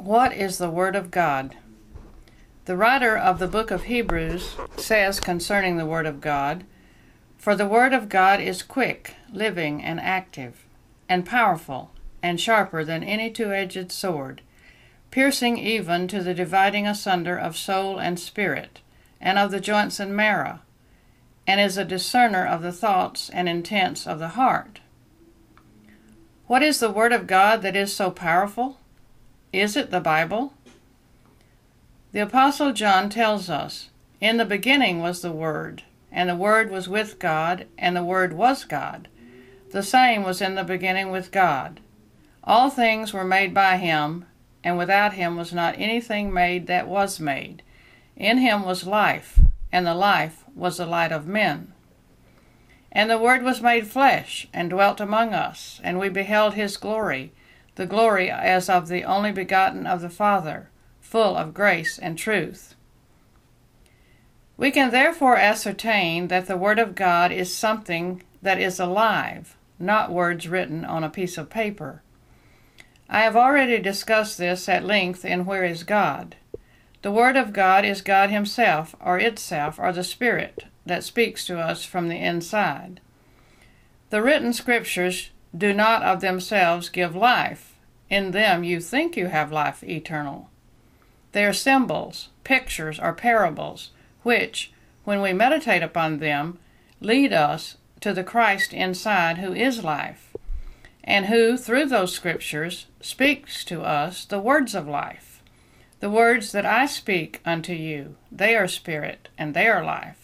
What is the Word of God? The writer of the book of Hebrews says concerning the Word of God, "For the Word of God is quick, living, and active, and powerful, and sharper than any two-edged sword, piercing even to the dividing asunder of soul and spirit, and of the joints and marrow, and is a discerner of the thoughts and intents of the heart." What is the Word of God that is so powerful? Is it the Bible? The Apostle John tells us, "In the beginning was the Word, and the Word was with God, and the Word was God. The same was in the beginning with God. All things were made by him, and without him was not anything made that was made. In him was life, and the life was the light of men. And the Word was made flesh, and dwelt among us, and we beheld his glory, the glory as of the only begotten of the Father, full of grace and truth." We can therefore ascertain that the Word of God is something that is alive, not words written on a piece of paper. I have already discussed this at length in Where is God? The Word of God is God himself, or itself, or the Spirit that speaks to us from the inside. The written scriptures do not of themselves give life. In them you think you have life eternal. They are symbols, pictures, or parables, which, when we meditate upon them, lead us to the Christ inside who is life, and who, through those scriptures, speaks to us the words of life. The words that I speak unto you, they are spirit, and they are life.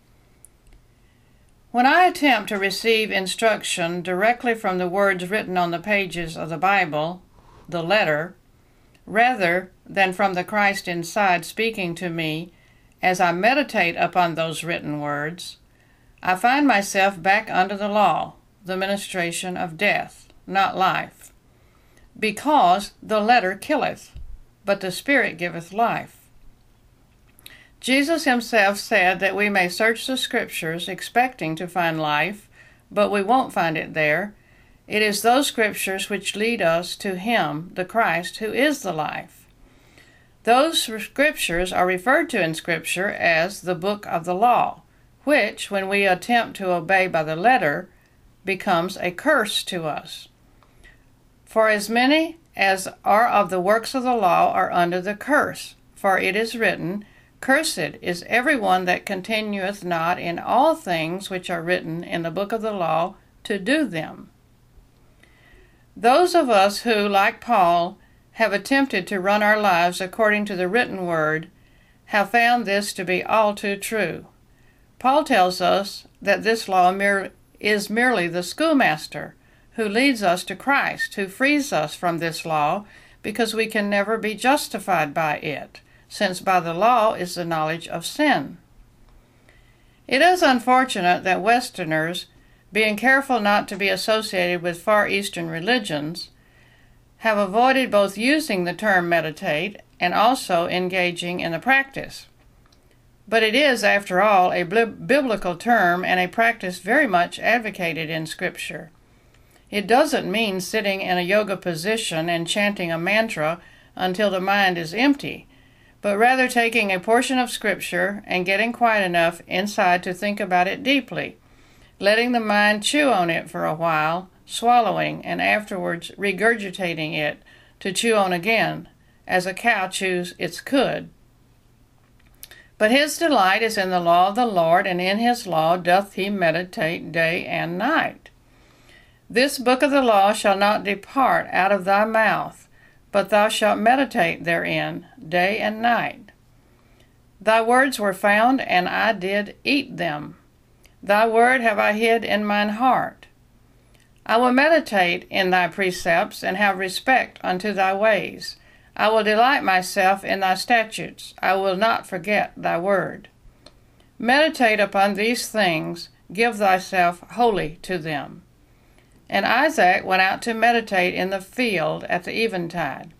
When I attempt to receive instruction directly from the words written on the pages of the Bible, the letter, rather than from the Christ inside speaking to me as I meditate upon those written words, I find myself back under the law, the ministration of death, not life. Because the letter killeth, but the Spirit giveth life. Jesus himself said that we may search the Scriptures expecting to find life, but we won't find it there. It is those Scriptures which lead us to him, the Christ, who is the life. Those Scriptures are referred to in Scripture as the book of the law, which, when we attempt to obey by the letter, becomes a curse to us. For as many as are of the works of the law are under the curse, for it is written, "Cursed is every one that continueth not in all things which are written in the book of the law to do them." Those of us who, like Paul, have attempted to run our lives according to the written word have found this to be all too true. Paul tells us that this law is merely the schoolmaster who leads us to Christ, who frees us from this law because we can never be justified by it, since by the law is the knowledge of sin. It is unfortunate that Westerners, being careful not to be associated with Far Eastern religions, have avoided both using the term meditate and also engaging in the practice. But it is, after all, a biblical term and a practice very much advocated in Scripture. It doesn't mean sitting in a yoga position and chanting a mantra until the mind is empty, but rather taking a portion of Scripture and getting quiet enough inside to think about it deeply, letting the mind chew on it for a while, swallowing, and afterwards regurgitating it to chew on again, as a cow chews its cud. But his delight is in the law of the Lord, and in his law doth he meditate day and night. This book of the law shall not depart out of thy mouth, but thou shalt meditate therein day and night. Thy words were found, and I did eat them. Thy word have I hid in mine heart. I will meditate in thy precepts, and have respect unto thy ways. I will delight myself in thy statutes. I will not forget thy word. Meditate upon these things, give thyself wholly to them. And Isaac went out to meditate in the field at the eventide.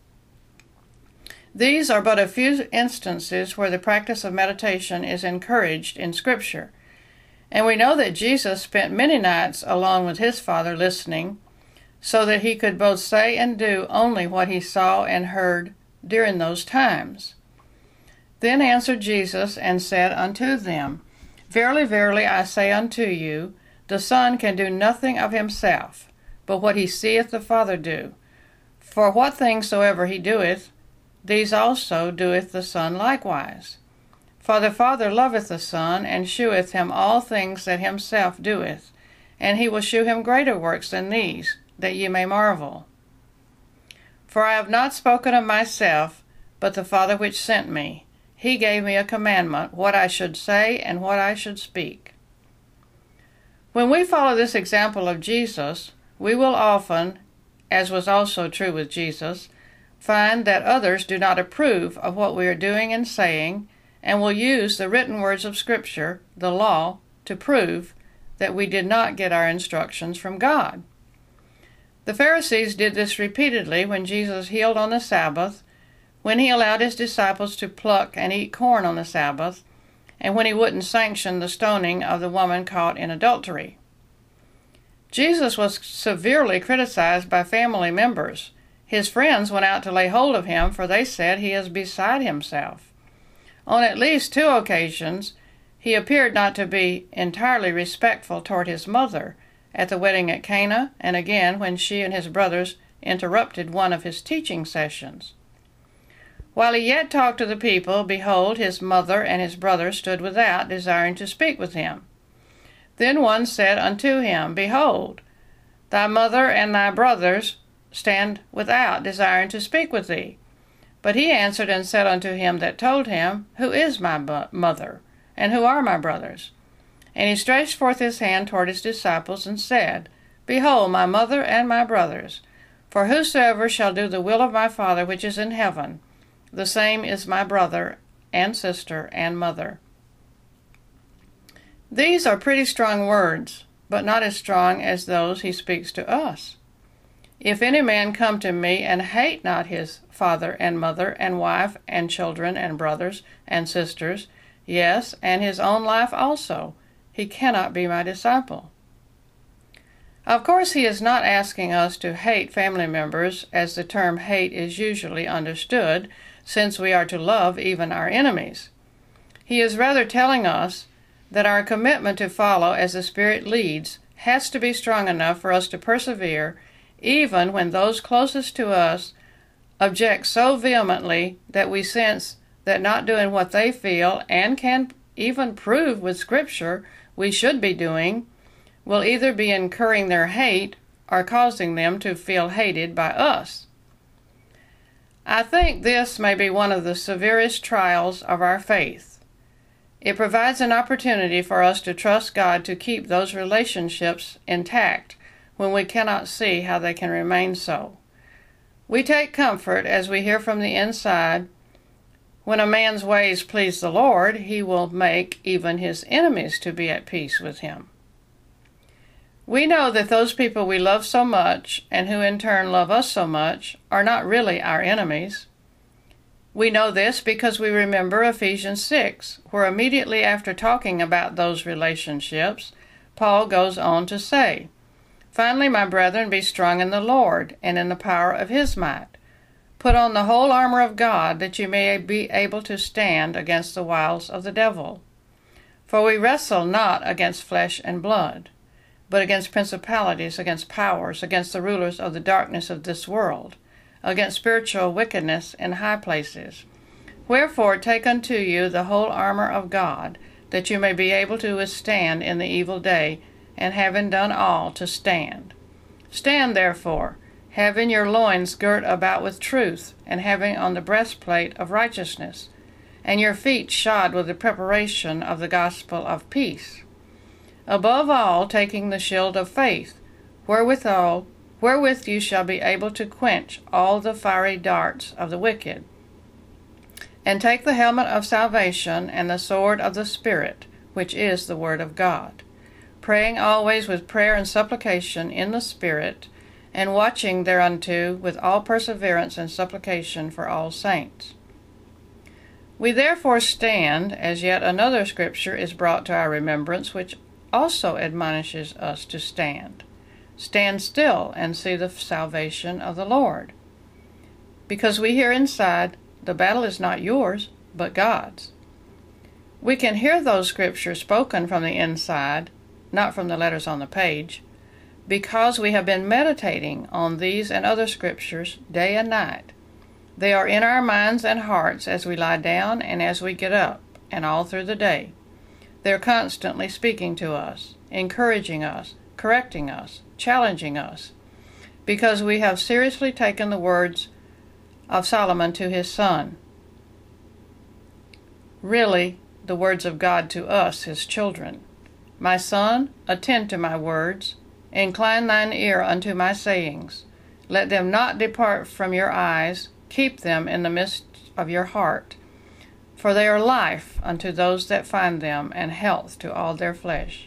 These are but a few instances where the practice of meditation is encouraged in Scripture. And we know that Jesus spent many nights alone with his Father listening, so that he could both say and do only what he saw and heard during those times. Then answered Jesus and said unto them, Verily, verily, I say unto you, the Son can do nothing of himself, but what he seeth the Father do. For what things soever he doeth, these also doeth the Son likewise. For the Father loveth the Son, and sheweth him all things that himself doeth, and he will shew him greater works than these, that ye may marvel. For I have not spoken of myself, but the Father which sent me. He gave me a commandment, what I should say and what I should speak. When we follow this example of Jesus, we will often, as was also true with Jesus, find that others do not approve of what we are doing and saying, and will use the written words of Scripture, the law, to prove that we did not get our instructions from God. The Pharisees did this repeatedly when Jesus healed on the Sabbath, when he allowed his disciples to pluck and eat corn on the Sabbath, and when he wouldn't sanction the stoning of the woman caught in adultery. Jesus was severely criticized by family members. His friends went out to lay hold of him, for they said he is beside himself. On at least 2 occasions, he appeared not to be entirely respectful toward his mother, at the wedding at Cana, and again when she and his brothers interrupted one of his teaching sessions. While he yet talked to the people, behold, his mother and his brothers stood without, desiring to speak with him. Then one said unto him, Behold, thy mother and thy brothers stand without, desiring to speak with thee. But he answered and said unto him that told him, Who is my mother, and who are my brothers? And he stretched forth his hand toward his disciples, and said, Behold, my mother and my brothers. For whosoever shall do the will of my Father which is in heaven, the same is my brother and sister and mother. These are pretty strong words, but not as strong as those he speaks to us. If any man come to me and hate not his father and mother and wife and children and brothers and sisters, yes, and his own life also, he cannot be my disciple. Of course, he is not asking us to hate family members as the term hate is usually understood, since we are to love even our enemies. He is rather telling us that our commitment to follow as the Spirit leads has to be strong enough for us to persevere even when those closest to us object so vehemently that we sense that not doing what they feel and can even prove with Scripture we should be doing will either be incurring their hate or causing them to feel hated by us. I think this may be one of the severest trials of our faith. It provides an opportunity for us to trust God to keep those relationships intact when we cannot see how they can remain so. We take comfort as we hear from the inside, when a man's ways please the Lord, he will make even his enemies to be at peace with him. We know that those people we love so much, and who in turn love us so much, are not really our enemies. We know this because we remember Ephesians 6, where immediately after talking about those relationships, Paul goes on to say, Finally, my brethren, be strong in the Lord, and in the power of his might. Put on the whole armor of God, that you may be able to stand against the wiles of the devil. For we wrestle not against flesh and blood, but against principalities, against powers, against the rulers of the darkness of this world, against spiritual wickedness in high places. Wherefore take unto you the whole armor of God, that you may be able to withstand in the evil day, and having done all, to stand. Stand therefore, having your loins girt about with truth, and having on the breastplate of righteousness, and your feet shod with the preparation of the gospel of peace. Above all, taking the shield of faith, wherewith you shall be able to quench all the fiery darts of the wicked. And take the helmet of salvation and the sword of the Spirit, which is the word of God, praying always with prayer and supplication in the Spirit, and watching thereunto with all perseverance and supplication for all saints. We therefore stand, as yet another Scripture is brought to our remembrance, which also admonishes us to stand. Stand still and see the salvation of the Lord. because we hear inside, the battle is not yours, but God's. We can hear those scriptures spoken from the inside, not from the letters on the page, because we have been meditating on these and other scriptures day and night. They are in our minds and hearts as we lie down and as we get up, and all through the day. They're constantly speaking to us, encouraging us, correcting us, challenging us, because we have seriously taken the words of Solomon to his son. Really, the words of God to us, his children. My son, attend to my words, incline thine ear unto my sayings. Let them not depart from your eyes, keep them in the midst of your heart. For they are life unto those that find them, and health to all their flesh.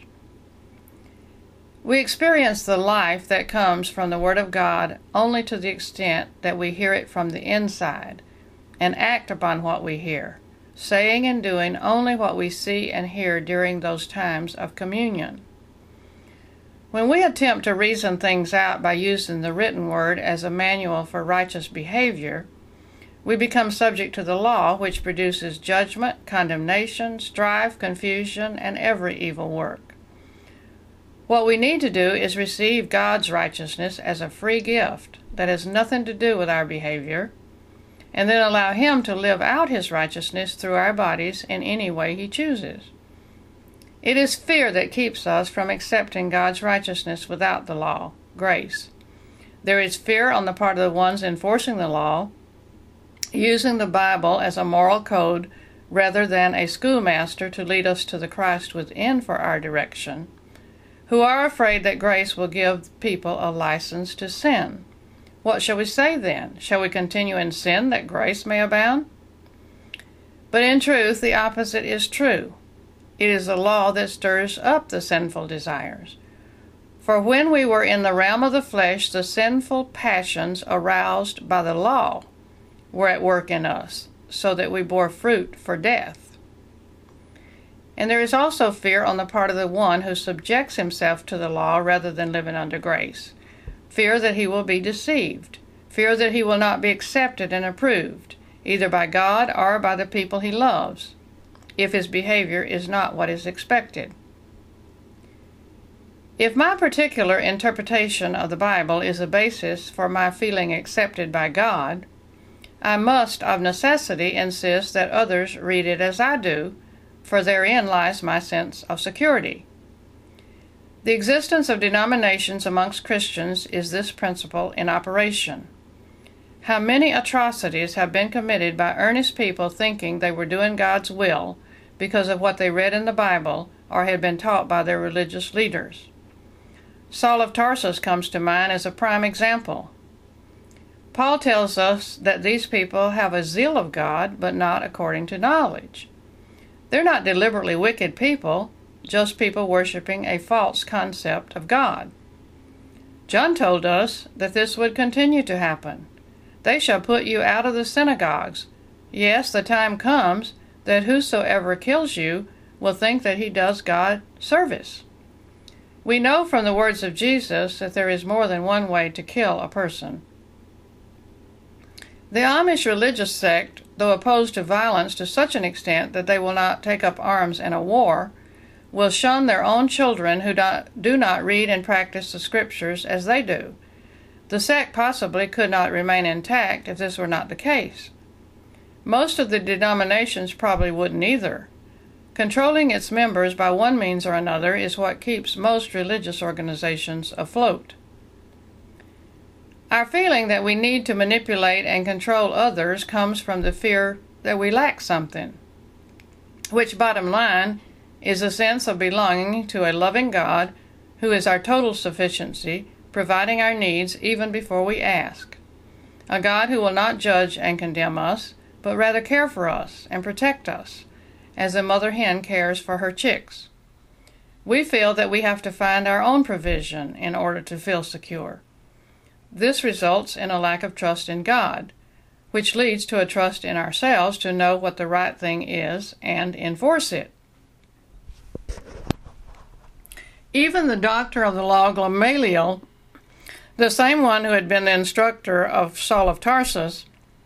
We experience the life that comes from the Word of God only to the extent that we hear it from the inside, and act upon what we hear, saying and doing only what we see and hear during those times of communion. When we attempt to reason things out by using the written word as a manual for righteous behavior, we become subject to the law, which produces judgment, condemnation, strife, confusion, and every evil work. What we need to do is receive God's righteousness as a free gift that has nothing to do with our behavior, and then allow Him to live out His righteousness through our bodies in any way He chooses. It is fear that keeps us from accepting God's righteousness without the law, grace. There is fear on the part of the ones enforcing the law, using the Bible as a moral code rather than a schoolmaster to lead us to the Christ within for our direction, who are afraid that grace will give people a license to sin. What shall we say then? Shall we continue in sin that grace may abound? But in truth, the opposite is true. It is the law that stirs up the sinful desires. For when we were in the realm of the flesh, the sinful passions aroused by the law were at work in us, so that we bore fruit for death. And there is also fear on the part of the one who subjects himself to the law rather than living under grace. Fear that he will be deceived. Fear that he will not be accepted and approved, either by God or by the people he loves, if his behavior is not what is expected. If my particular interpretation of the Bible is a basis for my feeling accepted by God, I must of necessity insist that others read it as I do, for therein lies my sense of security. The existence of denominations amongst Christians is this principle in operation. How many atrocities have been committed by earnest people thinking they were doing God's will because of what they read in the Bible or had been taught by their religious leaders. Saul of Tarsus comes to mind as a prime example. Paul tells us that these people have a zeal of God, but not according to knowledge. They're not deliberately wicked people, just people worshiping a false concept of God. John told us that this would continue to happen. They shall put you out of the synagogues. Yes, the time comes that whosoever kills you will think that he does God service. We know from the words of Jesus that there is more than one way to kill a person. The Amish religious sect, though opposed to violence to such an extent that they will not take up arms in a war, will shun their own children who do not read and practice the Scriptures as they do. The sect possibly could not remain intact if this were not the case. Most of the denominations probably wouldn't either. Controlling its members by one means or another is what keeps most religious organizations afloat. Our feeling that we need to manipulate and control others comes from the fear that we lack something, which, bottom line, is a sense of belonging to a loving God who is our total sufficiency, providing our needs even before we ask. A God who will not judge and condemn us, but rather care for us and protect us, as a mother hen cares for her chicks. We feel that we have to find our own provision in order to feel secure. This results in a lack of trust in God, which leads to a trust in ourselves to know what the right thing is and enforce it. Even the doctor of the law, Gamaliel, the same one who had been the instructor of Saul of Tarsus,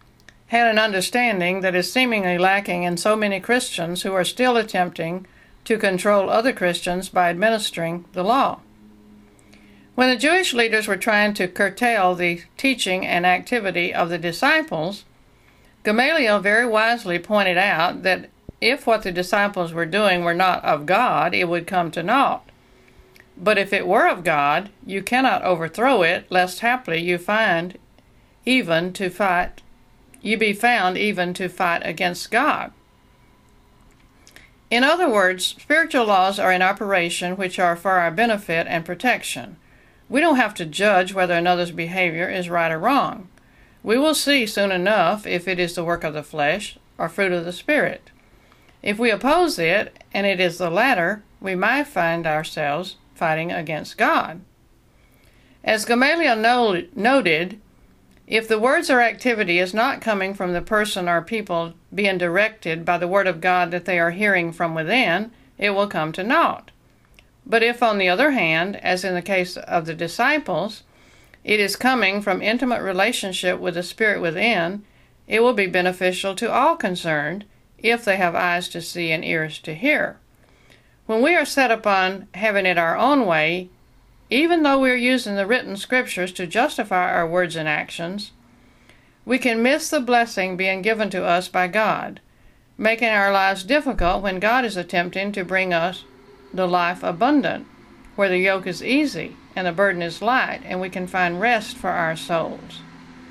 had an understanding that is seemingly lacking in so many Christians who are still attempting to control other Christians by administering the law. When the Jewish leaders were trying to curtail the teaching and activity of the disciples, Gamaliel very wisely pointed out that if what the disciples were doing were not of God, it would come to naught. But if it were of God, you cannot overthrow it, lest haply you be found even to fight against God. In other words, spiritual laws are in operation which are for our benefit and protection. We don't have to judge whether another's behavior is right or wrong. We will see soon enough if it is the work of the flesh or fruit of the Spirit. If we oppose it, and it is the latter, we might find ourselves fighting against God. As Gamaliel noted, if the words or activity is not coming from the person or people being directed by the Word of God that they are hearing from within, it will come to naught. But if, on the other hand, as in the case of the disciples, it is coming from intimate relationship with the Spirit within, it will be beneficial to all concerned if they have eyes to see and ears to hear. When we are set upon having it our own way, even though we are using the written scriptures to justify our words and actions, we can miss the blessing being given to us by God, making our lives difficult when God is attempting to bring us the life abundant, where the yoke is easy and the burden is light, and we can find rest for our souls.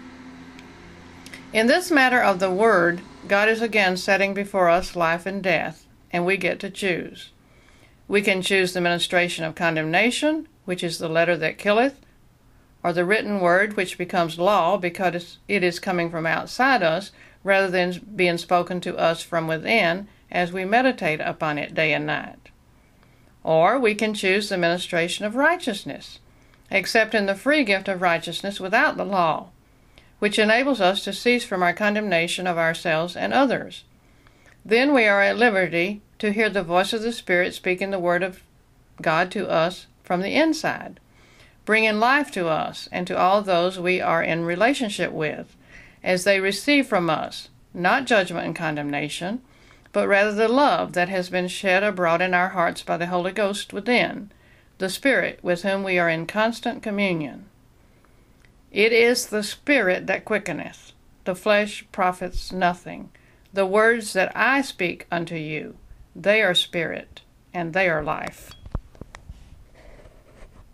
In this matter of the Word, God is again setting before us life and death, and we get to choose. We can choose the ministration of condemnation, which is the letter that killeth, or the written word, which becomes law because it is coming from outside us rather than being spoken to us from within as we meditate upon it day and night. Or we can choose the ministration of righteousness, accepting the free gift of righteousness without the law, which enables us to cease from our condemnation of ourselves and others. Then we are at liberty to hear the voice of the Spirit speaking the word of God to us from the inside, bringing life to us and to all those we are in relationship with, as they receive from us, not judgment and condemnation, but rather the love that has been shed abroad in our hearts by the Holy Ghost within, the Spirit with whom we are in constant communion. It is the Spirit that quickeneth, the flesh profits nothing. The words that I speak unto you, they are spirit, and they are life.